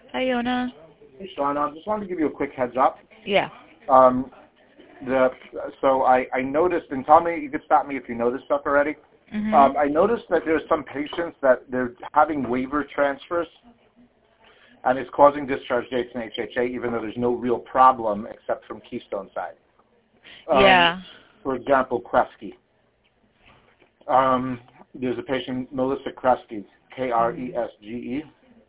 Hi, Yona. Hey, Sean. I just wanted to give you a quick heads up. Yeah. Um, so I noticed, and tell me, you can stop me if you know this stuff already. Mhm. I noticed that there's some patients that they're having waiver transfers, and it's causing discharge dates in HHA, even though there's no real problem except from Keystone side. Yeah. For example, Kresge. There's a patient, Melissa Kresge, Kresge.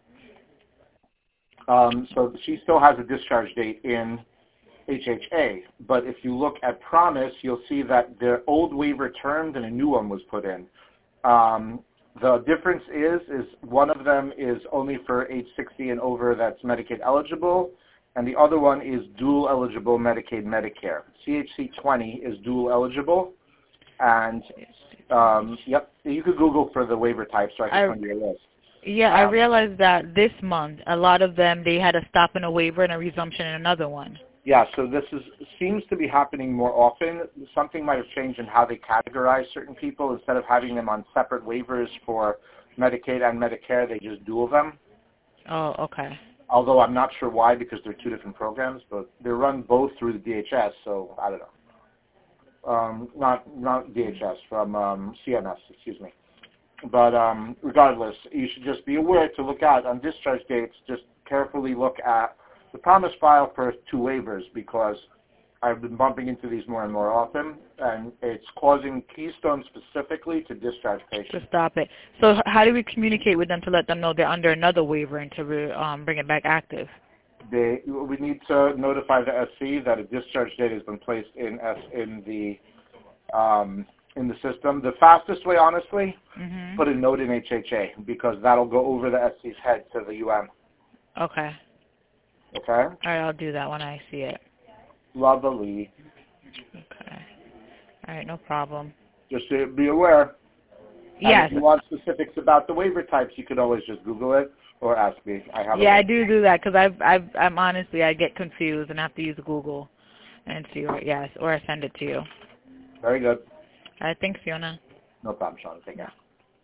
So she still has a discharge date in HHA, but if you look at Promise, you'll see that their old waiver termed and a new one was put in. The difference is one of them is only for age 60 and over that's Medicaid eligible, and the other one is dual eligible Medicaid Medicare. CHC 20 is dual eligible, and yep, you could Google for the waiver types so I can send you a list. Yeah, I realized that this month, a lot of them, they had a stop in a waiver and a resumption in another one. Yeah, so this seems to be happening more often. Something might have changed in how they categorize certain people. Instead of having them on separate waivers for Medicaid and Medicare, they just dual them. Oh, okay. Although I'm not sure why, because they're two different programs, but they're run both through the DHS, so I don't know. Not DHS, from CMS, excuse me. But regardless, you should just be aware to look out on discharge dates. Just carefully look at the Promise file for two waivers, because I've been bumping into these more and more often, and it's causing Keystone specifically to discharge patients. To stop it. So how do we communicate with them to let them know they're under another waiver and to bring it back active? We need to notify the SC that a discharge date has been placed in the system. The fastest way, honestly, put a note in HHA, because that'll go over the SC's head to the UM. Okay. Okay? All right, I'll do that when I see it. Lovely. Okay. All right, no problem. Just to be aware. Yes. And if you want specifics about the waiver types, you could always just Google it or ask me. I do that because I'm honestly, I get confused and have to use Google and see or I send it to you. Very good. All right, thanks, Fiona. No problem, Sean. Take care.